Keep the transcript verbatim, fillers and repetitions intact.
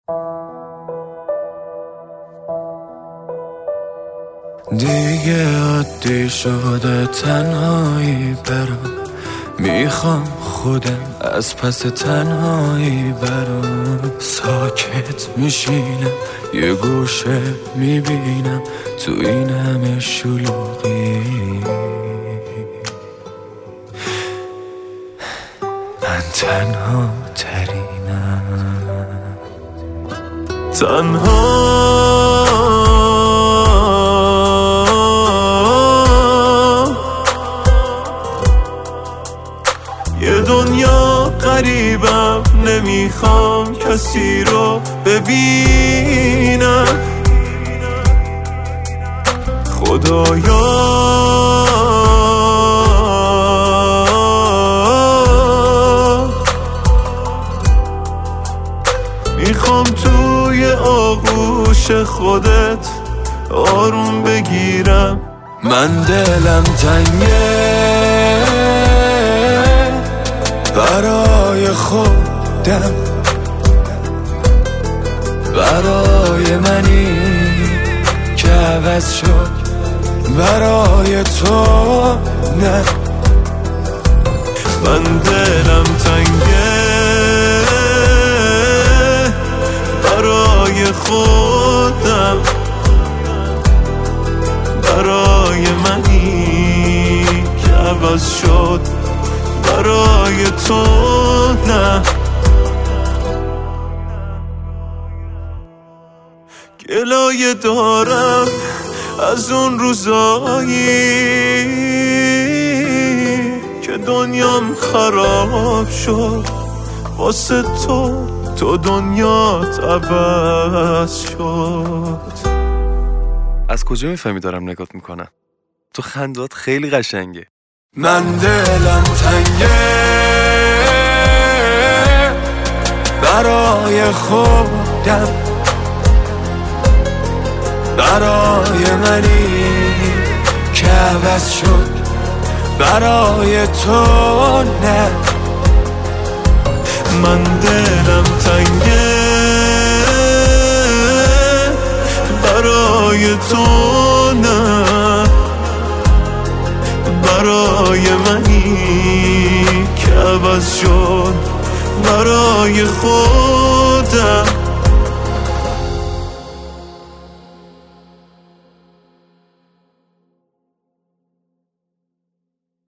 دیگه عادی شده تنهایی برام، میخوام خودم از پس تنهایی برام. ساکت میشینم یه گوشه میبینم تو این همه شلوغی، من تنها ترینم. تنها یه دنیا غریبم، نمیخوام کسی رو ببینم. خدایا میخوام توی آغوش خودت آروم بگیرم. من دلم تنگه برای خودم، برای منی که عوض شد، برای تو نه. من دلم تنگه برای خودم، برای منی که عوض شد، برای تو نه. گلایه دارم از اون روزایی که دنیام خراب شد واسه تو، تو دنیات عوض شد. از کجا میفهمی دارم نگات میکنم؟ تو خندات خیلی قشنگه. من دلم تنگه برای خودم، برای منی که عوض شد، برای تو نه. من دلم تنگه برای تو نه، برای منی که عوض شد، برای خودم.